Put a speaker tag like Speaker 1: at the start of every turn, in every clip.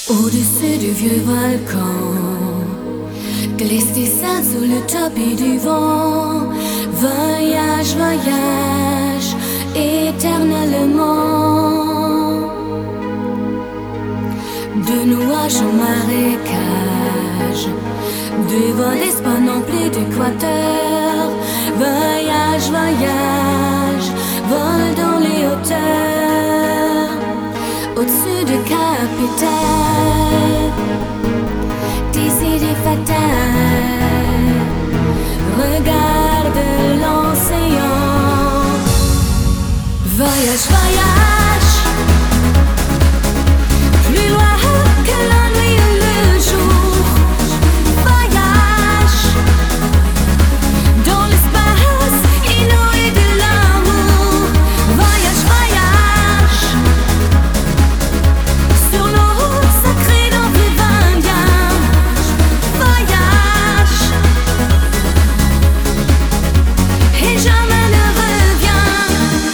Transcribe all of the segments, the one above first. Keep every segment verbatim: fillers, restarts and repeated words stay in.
Speaker 1: Au-dessus du vieux volcan, glisse tes selles sous le tapis du vent. Voyage, voyage, éternellement. De nuages en marécage, de vent d'espoir non plus d'équateur. Voyage, voyage, vol dans les hauteurs. Au-dessus de capitale, tes idées fatales. Regarde l'océan. Voyage, voyage, plus loin que la nuit et le jour. Voyage dans l'espace inouï de l'amour. Voyage, voyage sur nos routes sacrées dans plus d'indiens. Voyage et jamais ne reviens.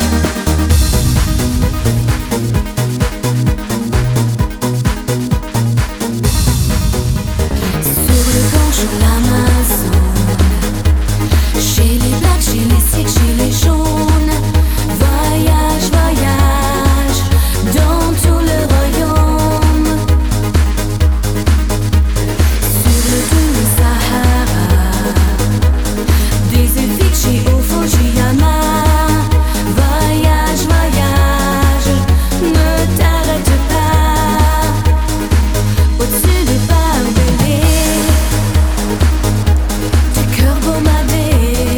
Speaker 1: Sur le gange ou l'Amazone, chez les blacks, chez les sikhs, chez les jaunes. Voyage, voyage dans tout le royaume. Sur le doux Sahara, des îles Fidji au Fujiyama. Voyage, voyage, ne t'arrête pas. Au-dessus des barbelés, du cœur bombardé.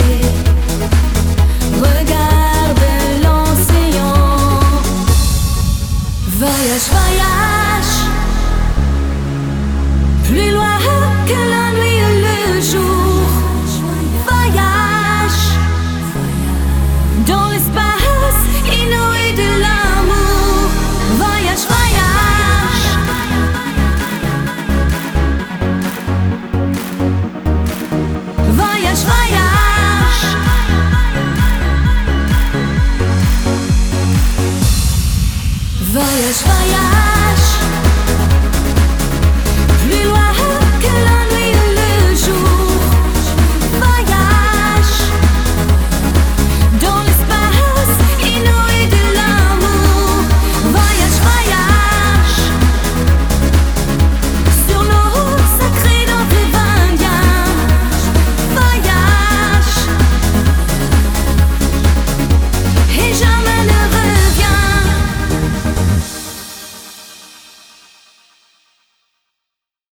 Speaker 1: Regarde l'océan. Voyage, voyage, plus loin que la nuit et le jour. Voyage dans l'espace inouï de l'amour. Voyage, voyage. Voyage, voyage. Voyage, voyage.